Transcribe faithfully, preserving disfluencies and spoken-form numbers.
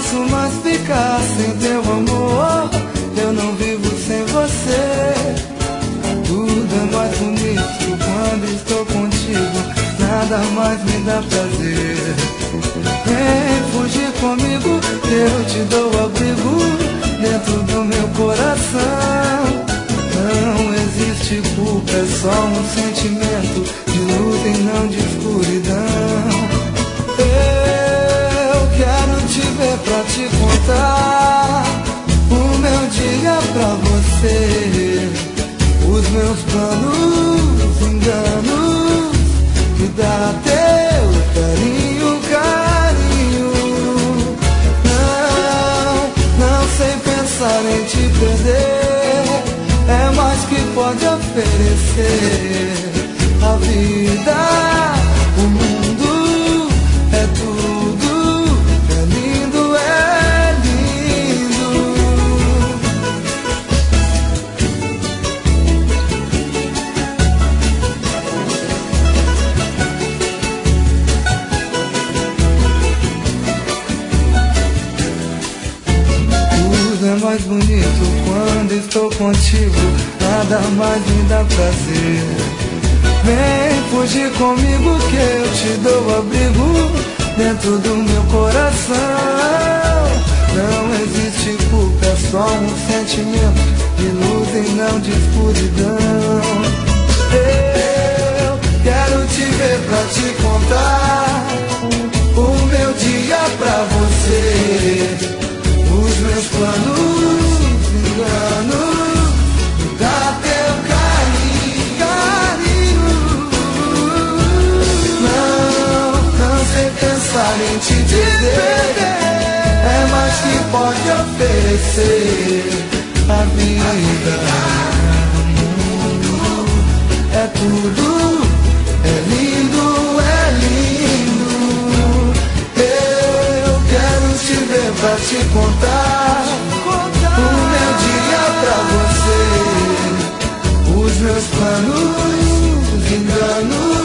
posso mais ficar sem teu amor. Eu não vivo sem você. Tudo é mais bonito quando estou contigo. Nada mais me dá prazer. Vem fugir comigo, que eu te dou abrigo dentro do meu coração. Não existe culpa, é só um sentimento de luz e não de escuridão. Eu quero te ver pra te contar o meu dia pra você, os meus planos, enganos, que dá teu carinho, carinho. Não, não sei pensar em te perder, é mais que pode oferecer. A vida, o mundo, é tudo, é lindo, é lindo. Tudo é mais bonito quando estou contigo, nada mais me dá prazer. Vem fugir comigo que eu te dou abrigo dentro do meu coração. Não existe culpa, é só um sentimento de luz e não de escuridão. Eu quero te ver pra te contar o meu dia pra você, os meus planos, enganos, dá teu carinho, carinho. Não, não sei pensar em te dizer, é mais que pode oferecer. A vida, o mundo, é tudo, é lindo, é lindo. Eu quero te ver pra te contar o meu dia pra você, os meus planos, enganos,